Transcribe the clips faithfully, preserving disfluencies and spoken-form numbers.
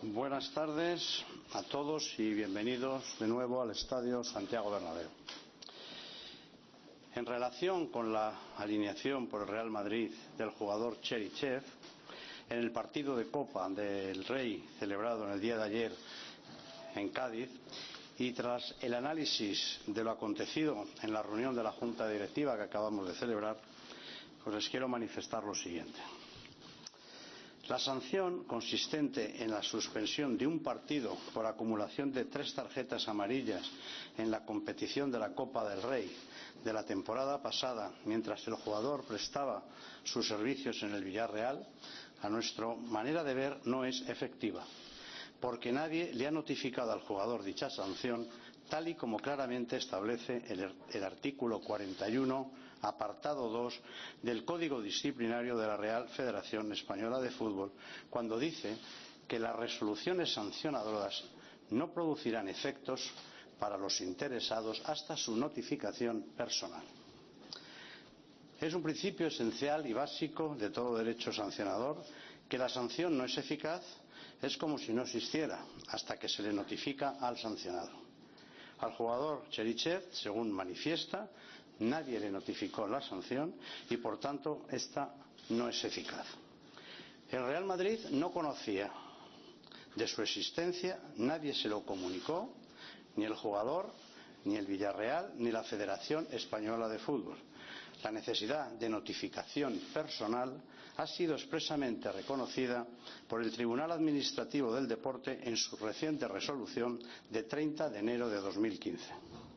Buenas tardes a todos y bienvenidos de nuevo al Estadio Santiago Bernabéu. En relación con la alineación por el Real Madrid del jugador Cherichev en el partido de Copa del Rey celebrado en el día de ayer en Cádiz, y tras el análisis de lo acontecido en la reunión de la Junta Directiva que acabamos de celebrar, pues les quiero manifestar lo siguiente. La sanción consistente en la suspensión de un partido por acumulación de tres tarjetas amarillas en la competición de la Copa del Rey de la temporada pasada, mientras el jugador prestaba sus servicios en el Villarreal, a nuestra manera de ver no es efectiva, porque nadie le ha notificado al jugador dicha sanción, tal y como claramente establece el, el artículo cuarenta y uno, apartado dos del Código Disciplinario de la Real Federación Española de Fútbol, cuando dice que las resoluciones sancionadoras no producirán efectos para los interesados hasta su notificación personal. Es un principio esencial y básico de todo derecho sancionador que la sanción no es eficaz, es como si no existiera hasta que se le notifica al sancionado. Al jugador Cherichev, según manifiesta, nadie le notificó la sanción y por tanto esta no es eficaz. El Real Madrid no conocía de su existencia, nadie se lo comunicó, ni el jugador, ni el Villarreal, ni la Federación Española de Fútbol. La necesidad de notificación personal ha sido expresamente reconocida por el Tribunal Administrativo del Deporte en su reciente resolución de treinta de enero de dos mil quince.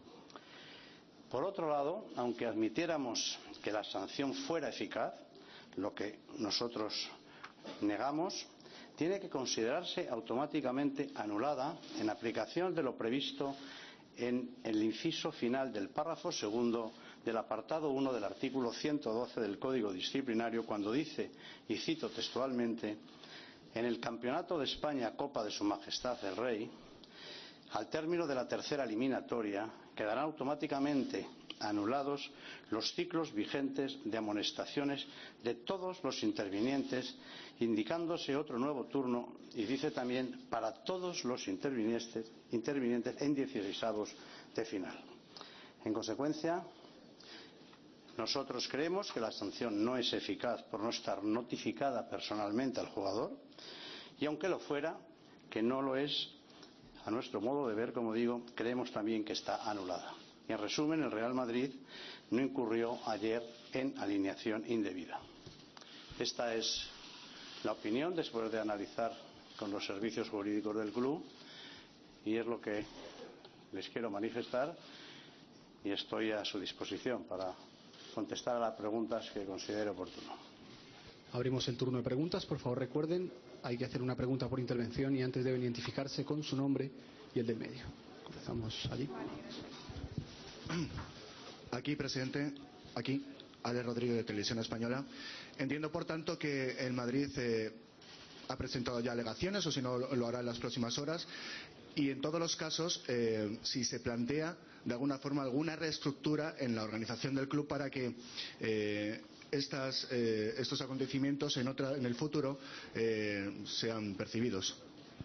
Por otro lado, aunque admitiéramos que la sanción fuera eficaz, lo que nosotros negamos, tiene que considerarse automáticamente anulada en aplicación de lo previsto en el inciso final del párrafo segundo del apartado uno del artículo ciento doce del Código Disciplinario, cuando dice, y cito textualmente: en el Campeonato de España Copa de Su Majestad el Rey, al término de la tercera eliminatoria, quedarán automáticamente anulados los ciclos vigentes de amonestaciones de todos los intervinientes, indicándose otro nuevo turno, y dice también para todos los intervinientes, intervinientes en dieciseisavos de final. En consecuencia, nosotros creemos que la sanción no es eficaz por no estar notificada personalmente al jugador, y aunque lo fuera, que no lo es, a nuestro modo de ver, como digo, creemos también que está anulada. Y en resumen, el Real Madrid no incurrió ayer en alineación indebida. Esta es la opinión después de analizar con los servicios jurídicos del club, y es lo que les quiero manifestar, y estoy a su disposición para contestar a las preguntas que considere oportuno. Abrimos el turno de preguntas. Por favor, recuerden, hay que hacer una pregunta por intervención y antes deben identificarse con su nombre y el del medio. Comenzamos allí. Aquí, presidente. Aquí, Ale Rodríguez, de Televisión Española. Entiendo, por tanto, que el Madrid eh, ha presentado ya alegaciones, o si no, lo hará en las próximas horas. Y en todos los casos, eh, si se plantea de alguna forma alguna reestructura en la organización del club para que eh, estas, eh, estos acontecimientos en, otra, en el futuro eh, sean percibidos.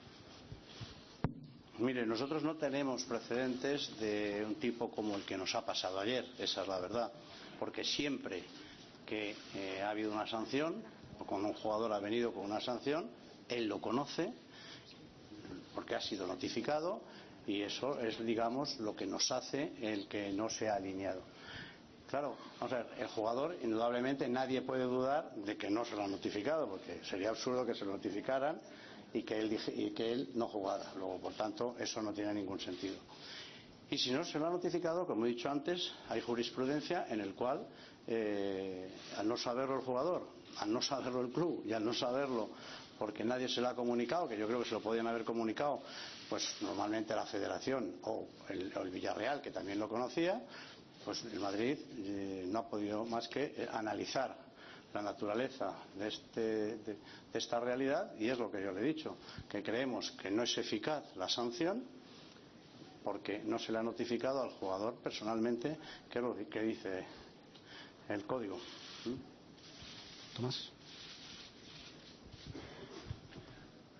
Mire, nosotros no tenemos precedentes de un tipo como el que nos ha pasado ayer, esa es la verdad, porque siempre que eh, ha habido una sanción, o cuando un jugador ha venido con una sanción, él lo conoce, porque ha sido notificado, y eso es, digamos, lo que nos hace el que no se ha alineado. Claro, vamos a ver, el jugador, indudablemente nadie puede dudar de que no se lo han notificado, porque sería absurdo que se lo notificaran y que él, y que él no jugara. Luego, por tanto, eso no tiene ningún sentido. Y si no se lo ha notificado, como he dicho antes, hay jurisprudencia en el cual, eh, al no saberlo el jugador, al no saberlo el club y al no saberlo porque nadie se lo ha comunicado, que yo creo que se lo podían haber comunicado, pues normalmente la Federación o el, o el Villarreal, que también lo conocía, pues el Madrid eh, no ha podido más que eh, analizar la naturaleza de, este, de, de esta realidad, y es lo que yo le he dicho, que creemos que no es eficaz la sanción porque no se le ha notificado al jugador personalmente, que es lo que dice el código. ¿Mm? Tomás.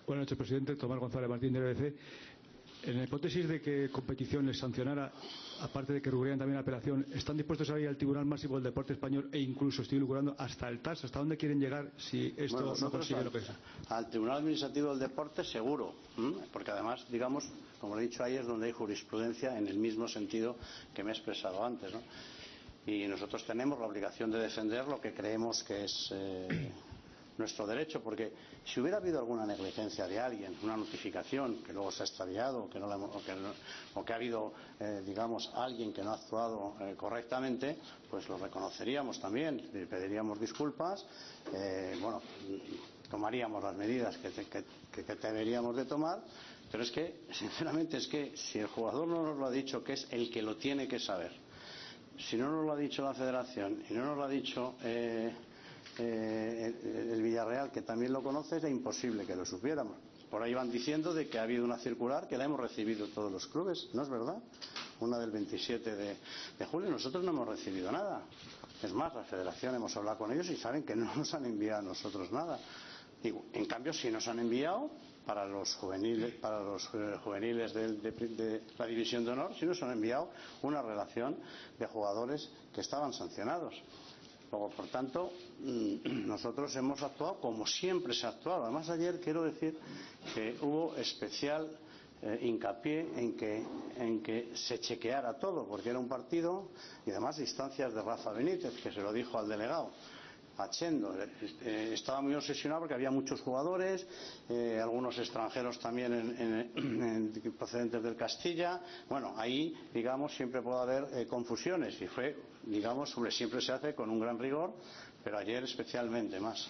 Buenas noches, presidente. Tomás González Martín, de B B C. En la hipótesis de que competición les sancionara, aparte de que rubrirían también la apelación, ¿están dispuestos a ir al Tribunal Máximo del Deporte Español e incluso estoy lucrando hasta el T A S? ¿Hasta dónde quieren llegar si esto bueno, no consigue al, lo que es? Al Tribunal Administrativo del Deporte seguro, ¿m? Porque además, digamos, como le he dicho ahí, es donde hay jurisprudencia en el mismo sentido que me he expresado antes, ¿no? Y nosotros tenemos la obligación de defender lo que creemos que es eh, nuestro derecho, porque si hubiera habido alguna negligencia de alguien, una notificación que luego se ha extraviado, que no la hemos, o, que no, o que ha habido, eh, digamos, alguien que no ha actuado eh, correctamente, pues lo reconoceríamos también, le pediríamos disculpas, eh, bueno, tomaríamos las medidas que, te, que, que, que deberíamos de tomar, pero es que, sinceramente, es que si el jugador no nos lo ha dicho, que es el que lo tiene que saber, si no nos lo ha dicho la Federación y no nos lo ha dicho eh, eh, el, el Villarreal, que también lo conoce, es imposible que lo supiéramos. Por ahí van diciendo de que ha habido una circular que la hemos recibido todos los clubes, ¿no es verdad? Una del veintisiete de, de julio, nosotros no hemos recibido nada. Es más, la Federación hemos hablado con ellos y saben que no nos han enviado a nosotros nada. Y, en cambio, sí nos han enviado para los juveniles, para los eh, juveniles de, de, de la División de Honor, sí nos han enviado una relación de jugadores que estaban sancionados. Luego, por tanto, nosotros hemos actuado como siempre se ha actuado. Además, ayer quiero decir que hubo especial eh, hincapié en que, en que se chequeara todo, porque era un partido y además instancias de Rafa Benítez, que se lo dijo al delegado. Achendo eh, estaba muy obsesionado porque había muchos jugadores, eh, algunos extranjeros también en, en, en, procedentes del Castilla. Bueno, ahí, digamos, siempre puede haber eh, confusiones y fue, digamos, sobre, siempre se hace con un gran rigor, pero ayer especialmente más.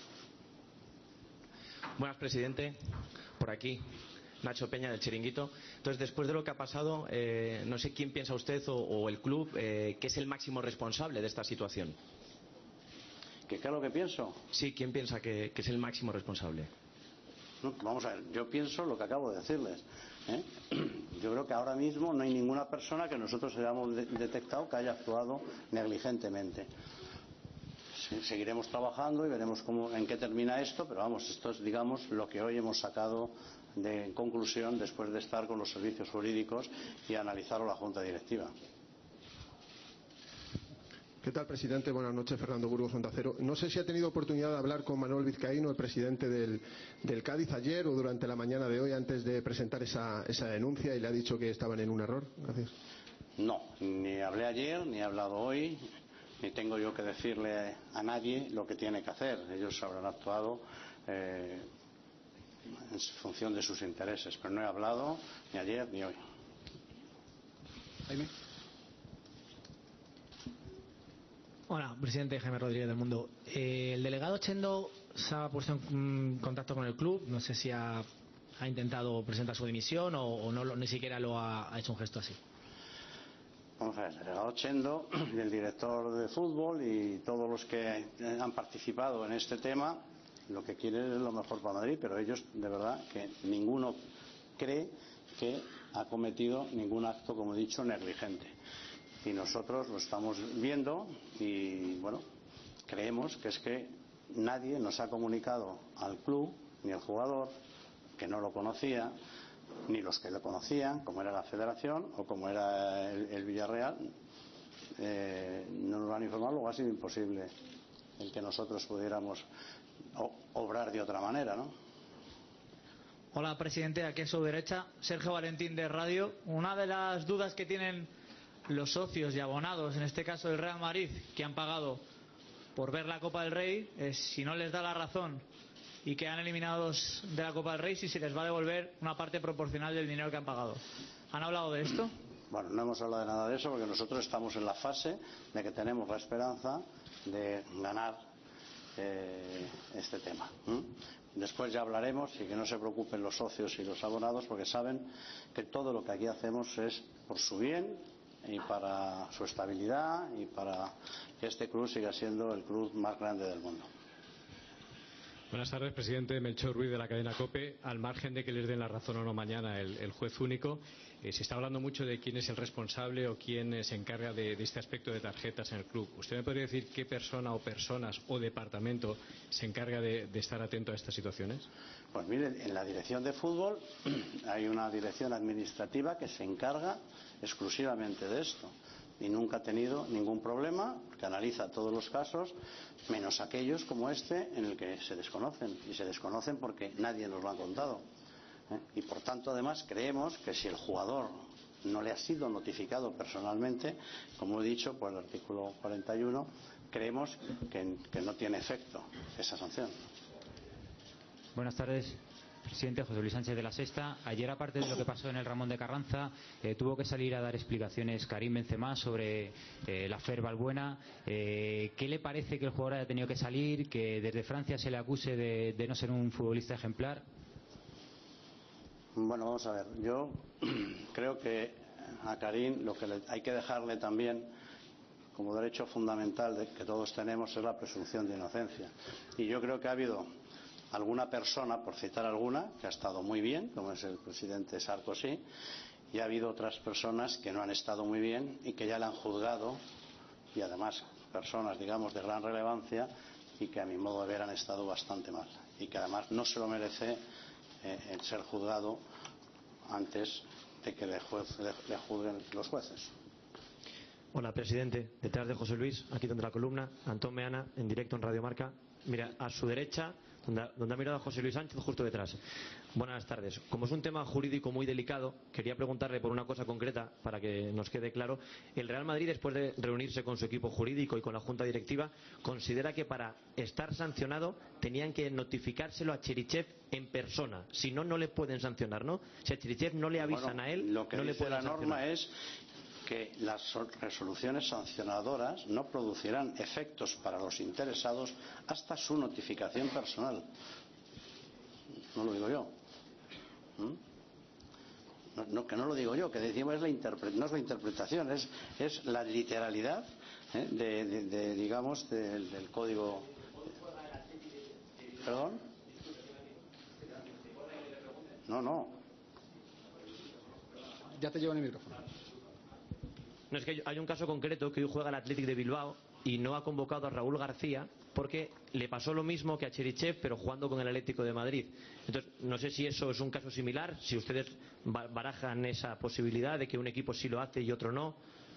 Buenas, presidente. Por aquí. Nacho Peña, del Chiringuito. Entonces, después de lo que ha pasado, eh, no sé quién piensa usted o, o el club eh, que es el máximo responsable de esta situación. ¿Qué es lo que pienso? Sí, ¿quién piensa que, que es el máximo responsable? No, vamos a ver, yo pienso lo que acabo de decirles. ¿eh? Yo creo que ahora mismo no hay ninguna persona que nosotros hayamos de detectado que haya actuado negligentemente. Sí, seguiremos trabajando y veremos cómo, en qué termina esto, pero vamos, esto es, digamos, lo que hoy hemos sacado de conclusión después de estar con los servicios jurídicos y analizarlo la Junta Directiva. ¿Qué tal, presidente? Buenas noches, Fernando Burgos, Onda Cero. No sé si ha tenido oportunidad de hablar con Manuel Vizcaíno, el presidente del, del Cádiz, ayer o durante la mañana de hoy, antes de presentar esa, esa denuncia, y le ha dicho que estaban en un error. Gracias. No, ni hablé ayer, ni he hablado hoy, ni tengo yo que decirle a nadie lo que tiene que hacer. Ellos habrán actuado eh, en función de sus intereses, pero no he hablado ni ayer ni hoy. Jaime. Hola, presidente. Jaime Rodríguez, del Mundo. Eh, el delegado Chendo se ha puesto en mm, contacto con el club. No sé si ha, ha intentado presentar su dimisión o, o no, ni siquiera lo ha, ha hecho un gesto así. Vamos a ver, el delegado Chendo y el director de fútbol y todos los que han participado en este tema lo que quieren es lo mejor para Madrid, pero ellos de verdad que ninguno cree que ha cometido ningún acto, como he dicho, negligente. Y nosotros lo estamos viendo y, bueno, creemos que es que nadie nos ha comunicado al club, ni el jugador, que no lo conocía, ni los que lo conocían, como era la Federación o como era el, el Villarreal, eh, no nos lo han informado, luego ha sido imposible el que nosotros pudiéramos o, obrar de otra manera, ¿no? Hola, presidente. Aquí a su derecha, Sergio Valentín, de Radio. Una de las dudas que tienen los socios y abonados, en este caso del Real Madrid, que han pagado por ver la Copa del Rey, es si no les da la razón y quedan eliminados de la Copa del Rey, si se les va a devolver una parte proporcional del dinero que han pagado. ¿Han hablado de esto? Bueno, no hemos hablado de nada de eso porque nosotros estamos en la fase de que tenemos la esperanza de ganar eh, este tema. ¿Mm? Después ya hablaremos y que no se preocupen los socios y los abonados porque saben que todo lo que aquí hacemos es por su bien y para su estabilidad y para que este club siga siendo el club más grande del mundo. Buenas tardes, presidente. Melchor Ruiz, de la cadena COPE. Al margen de que les den la razón o no mañana el, el juez único, eh, se está hablando mucho de quién es el responsable o quién eh, se encarga de, de este aspecto de tarjetas en el club. ¿Usted me podría decir qué persona o personas o departamento se encarga de, de estar atento a estas situaciones? Pues mire, en la dirección de fútbol hay una dirección administrativa que se encarga exclusivamente de esto. Y nunca ha tenido ningún problema, que analiza todos los casos, menos aquellos como este en el que se desconocen. Y se desconocen porque nadie nos lo ha contado. ¿Eh? Y por tanto, además, creemos que si el jugador no le ha sido notificado personalmente, como he dicho por el artículo cuarenta y uno, creemos que, que no tiene efecto esa sanción. Buenas tardes. Presidente, José Luis Sánchez de La Sexta. Ayer, aparte de lo que pasó en el Ramón de Carranza, eh, tuvo que salir a dar explicaciones Karim Benzema sobre eh, la Fer Balbuena. Eh, ¿Qué le parece que el jugador haya tenido que salir, que desde Francia se le acuse de, de no ser un futbolista ejemplar? Bueno, vamos a ver. Yo creo que a Karim lo que le, hay que dejarle también como derecho fundamental de, que todos tenemos es la presunción de inocencia. Y yo creo que ha habido alguna persona, por citar alguna, que ha estado muy bien, como es el presidente Sarkozy, y ha habido otras personas que no han estado muy bien y que ya le han juzgado, y además personas, digamos, de gran relevancia y que a mi modo de ver han estado bastante mal y que además no se lo merece eh, el ser juzgado antes de que le, juez, le, le juzguen los jueces. Hola, presidente. Detrás de José Luis, aquí donde la columna, Antón Meana, en directo en Radio Marca. Mira, a su derecha, donde, donde ha mirado a José Luis Sánchez, justo detrás. Buenas tardes. Como es un tema jurídico muy delicado, quería preguntarle por una cosa concreta para que nos quede claro. El Real Madrid, después de reunirse con su equipo jurídico y con la Junta Directiva, considera que para estar sancionado tenían que notificárselo a Cherichev en persona. Si no, no le pueden sancionar, ¿no? Si a Cherichev no le avisan bueno, a él, lo que no dice le pueden la sancionar. norma es que las resoluciones sancionadoras no producirán efectos para los interesados hasta su notificación personal. No lo digo yo. ¿Mm? No, no, que no lo digo yo, que decimos es la interpre- no es la interpretación, es, es la literalidad ¿eh? de, de, de, digamos, de, del código. ¿Perdón? No, no. Ya te llevan el micrófono. No, es que hay un caso concreto que hoy juega el Athletic de Bilbao y no ha convocado a Raúl García porque le pasó lo mismo que a Cherichev, pero jugando con el Atlético de Madrid. Entonces, no sé si eso es un caso similar, si ustedes barajan esa posibilidad de que un equipo sí lo hace y otro no.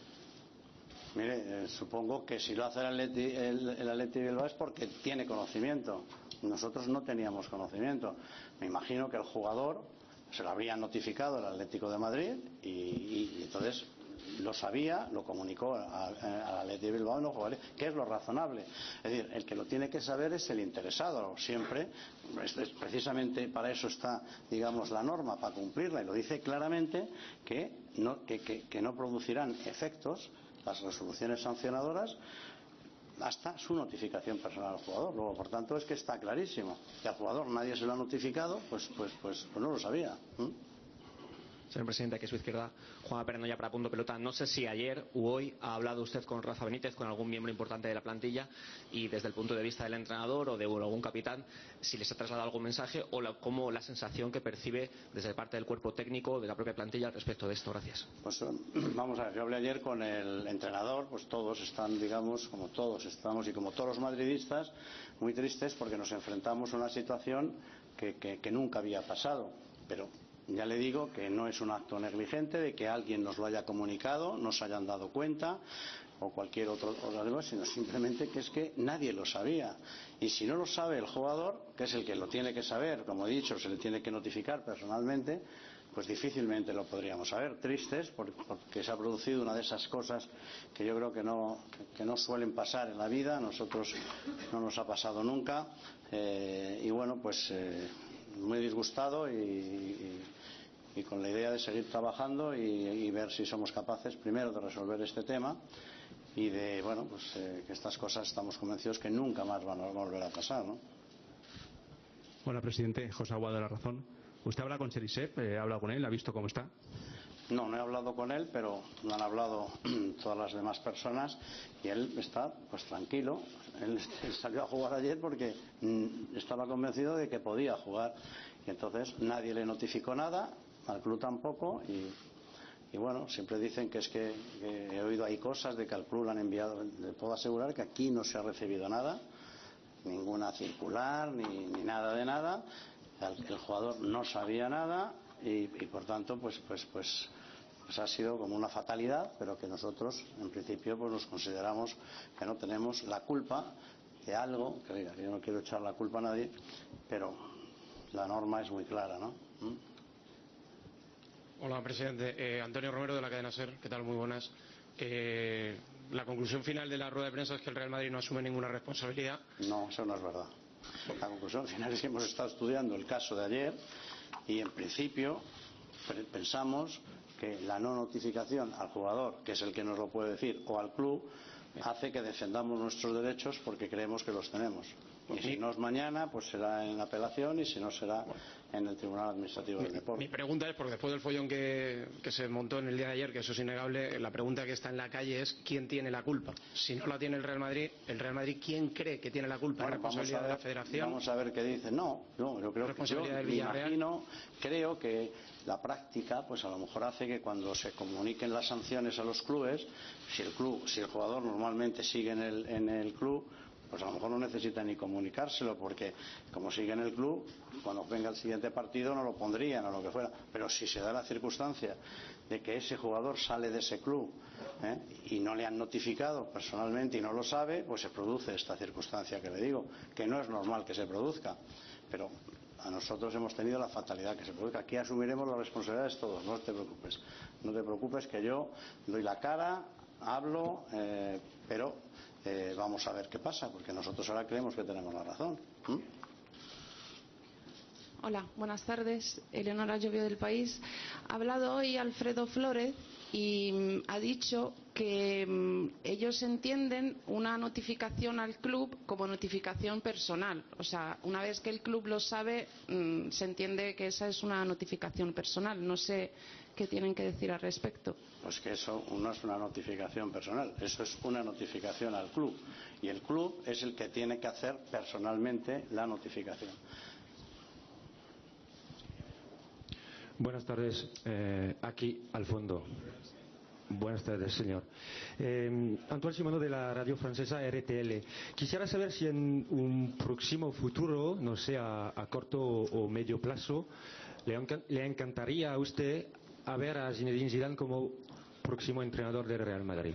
Mire, eh, supongo que si lo hace el Athletic, el, el Athletic de Bilbao es porque tiene conocimiento. Nosotros no teníamos conocimiento. Me imagino que el jugador se lo habría notificado al Atlético de Madrid y, y, y entonces lo sabía, lo comunicó al Athletic de Bilbao, no, que es lo razonable. Es decir, el que lo tiene que saber es el interesado, siempre. Es, es, precisamente para eso está, digamos, la norma, para cumplirla, y lo dice claramente que no, que, que, que no producirán efectos las resoluciones sancionadoras hasta su notificación personal al jugador. Luego, por tanto, es que está clarísimo que al jugador nadie se lo ha notificado, pues pues pues, pues no lo sabía. ¿Mm? Señor presidente, aquí a su izquierda, Juan Pereno ya para Punto Pelota. No sé si ayer u hoy ha hablado usted con Rafa Benítez, con algún miembro importante de la plantilla, y desde el punto de vista del entrenador o de algún capitán, si les ha trasladado algún mensaje o la, cómo la sensación que percibe desde parte del cuerpo técnico de la propia plantilla respecto de esto. Gracias. Pues vamos a ver, yo hablé ayer con el entrenador, pues todos están, digamos, como todos estamos y como todos los madridistas, muy tristes porque nos enfrentamos a una situación que, que, que nunca había pasado, pero ya le digo que no es un acto negligente de que alguien nos lo haya comunicado, no se hayan dado cuenta o cualquier otro algo, sino simplemente que es que nadie lo sabía. Y si no lo sabe el jugador, que es el que lo tiene que saber, como he dicho, se le tiene que notificar personalmente, pues difícilmente lo podríamos saber. Tristes porque se ha producido una de esas cosas que yo creo que no, que no suelen pasar en la vida. A nosotros no nos ha pasado nunca. Eh, y bueno, pues eh, muy disgustado y, y, y con la idea de seguir trabajando y, y ver si somos capaces primero de resolver este tema y de, bueno, pues eh, que estas cosas estamos convencidos que nunca más van a volver a pasar, ¿no? Hola, presidente. José Aguado de La Razón. ¿Usted habla con Cherichev? Eh, ¿Ha hablado con él? ¿Ha visto cómo está? No, no he hablado con él, pero lo han hablado todas las demás personas y él está pues tranquilo. Él, él salió a jugar ayer porque mm, estaba convencido de que podía jugar y entonces nadie le notificó nada, al club tampoco y, y bueno, siempre dicen que es que, que he oído ahí cosas de que al club le han enviado. Le puedo asegurar que aquí no se ha recibido nada, ninguna circular ni, ni nada de nada. El, el jugador no sabía nada y, y por tanto pues pues pues pues ha sido como una fatalidad, pero que nosotros en principio pues nos consideramos que no tenemos la culpa de algo, que diga, yo no quiero echar la culpa a nadie, pero la norma es muy clara, ¿no? ¿Mm? Hola, presidente. Eh, Antonio Romero, de la cadena SER. ¿Qué tal? Muy buenas. Eh, la conclusión final de la rueda de prensa es que el Real Madrid no asume ninguna responsabilidad. No, eso no es verdad. La conclusión final es que hemos estado estudiando el caso de ayer y en principio pensamos que la no notificación al jugador, que es el que nos lo puede decir, o al club, hace que defendamos nuestros derechos porque creemos que los tenemos. Y si no es mañana, pues será en apelación y si no será en el Tribunal Administrativo del Deporte. Mi pregunta es, porque después del follón que, que se montó en el día de ayer, que eso es innegable, la pregunta que está en la calle es ¿quién tiene la culpa? Si no la tiene el Real Madrid, el Real Madrid, ¿quién cree que tiene la culpa? Bueno, ¿La responsabilidad vamos a ver, de la Federación? Vamos a ver qué dice. No, no, yo creo que yo del me Villarreal. imagino, creo que la práctica, pues a lo mejor hace que cuando se comuniquen las sanciones a los clubes, si el club, si el jugador normalmente sigue en el, en el club, pues a lo mejor no necesita ni comunicárselo porque como sigue en el club, cuando venga el siguiente partido no lo pondrían o lo que fuera. Pero si se da la circunstancia de que ese jugador sale de ese club ¿eh? y no le han notificado personalmente y no lo sabe, pues se produce esta circunstancia que le digo, que no es normal que se produzca. Pero a nosotros hemos tenido la fatalidad que se produzca. Aquí asumiremos las responsabilidades todos, no te preocupes. No te preocupes que yo doy la cara, hablo, eh, pero Eh, vamos a ver qué pasa, porque nosotros ahora creemos que tenemos la razón. ¿Mm? Hola, buenas tardes. Eleonora Llobio del País. Ha hablado hoy Alfredo Flores y mm, ha dicho que mm, ellos entienden una notificación al club como notificación personal. O sea, una vez que el club lo sabe, mm, se entiende que esa es una notificación personal. No sé qué tienen que decir al respecto. Pues que eso no es una notificación personal, eso es una notificación al club. Y el club es el que tiene que hacer personalmente la notificación. Buenas tardes. Eh, aquí, al fondo. Buenas tardes, señor. Eh, Antoine Simano, de la radio francesa R T L. Quisiera saber si en un próximo futuro, no sé, a, a corto o medio plazo, le, le encantaría a usted a ver a Zinedine Zidane como próximo entrenador del Real Madrid.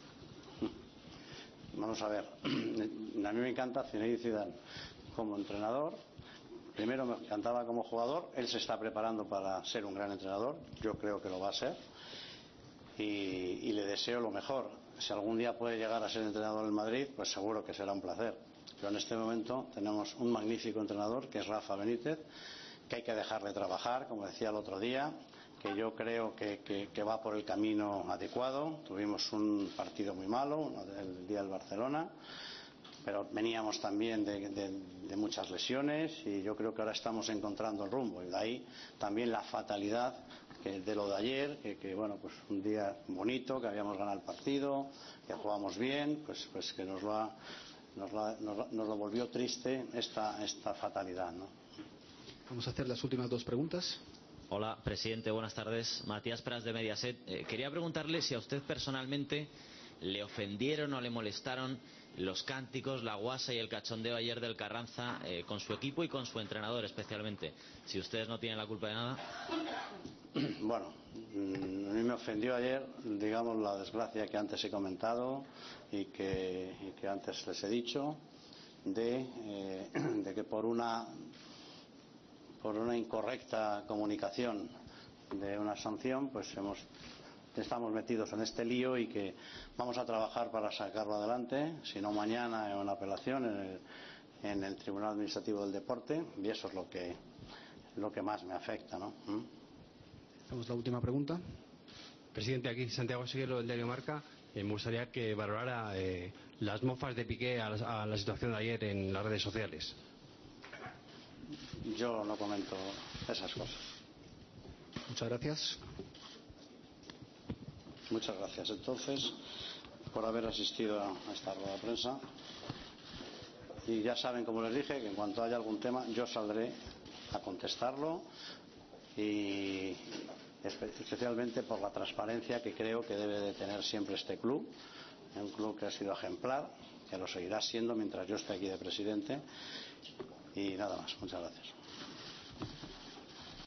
Vamos a ver. A mí me encanta Zinedine Zidane como entrenador. Primero me encantaba como jugador. Él se está preparando para ser un gran entrenador. Yo creo que lo va a ser. Y, y le deseo lo mejor. Si algún día puede llegar a ser entrenador en Madrid, pues seguro que será un placer. Pero en este momento tenemos un magnífico entrenador que es Rafa Benítez, que hay que dejarle trabajar, como decía el otro día, que yo creo que, que, que va por el camino adecuado. Tuvimos un partido muy malo, el día del Barcelona, pero veníamos también de, de, de muchas lesiones y yo creo que ahora estamos encontrando el rumbo. Y de ahí también la fatalidad que de lo de ayer, que, que bueno, pues un día bonito, que habíamos ganado el partido, que jugamos bien, pues, pues que nos lo, ha, nos, lo ha, nos, lo, nos lo volvió triste esta, esta fatalidad, ¿no? Vamos a hacer las últimas dos preguntas. Hola, presidente, buenas tardes. Matías Pras, de Mediaset. Eh, quería preguntarle si a usted personalmente le ofendieron o le molestaron los cánticos, la guasa y el cachondeo ayer del Carranza eh, con su equipo y con su entrenador especialmente. Si ustedes no tienen la culpa de nada. Bueno, a mí me ofendió ayer, digamos, la desgracia que antes he comentado y que, y que antes les he dicho, de, eh, de que por una por una incorrecta comunicación de una sanción, pues hemos estamos metidos en este lío y que vamos a trabajar para sacarlo adelante, si no mañana en una apelación en el, en el Tribunal Administrativo del Deporte, y eso es lo que lo que más me afecta, ¿no? ¿Mm? Hacemos la última pregunta. Presidente, aquí Santiago Siguelo, del diario Marca. Eh, me gustaría que valorara eh, las mofas de Piqué a la, a la situación de ayer en las redes sociales. Yo no comento esas cosas. Muchas gracias. Muchas gracias, entonces, por haber asistido a esta rueda de prensa. Y ya saben, como les dije, que en cuanto haya algún tema, yo saldré a contestarlo, y especialmente por la transparencia que creo que debe de tener siempre este club, un club que ha sido ejemplar, que lo seguirá siendo mientras yo esté aquí de presidente. Y nada más. Muchas gracias.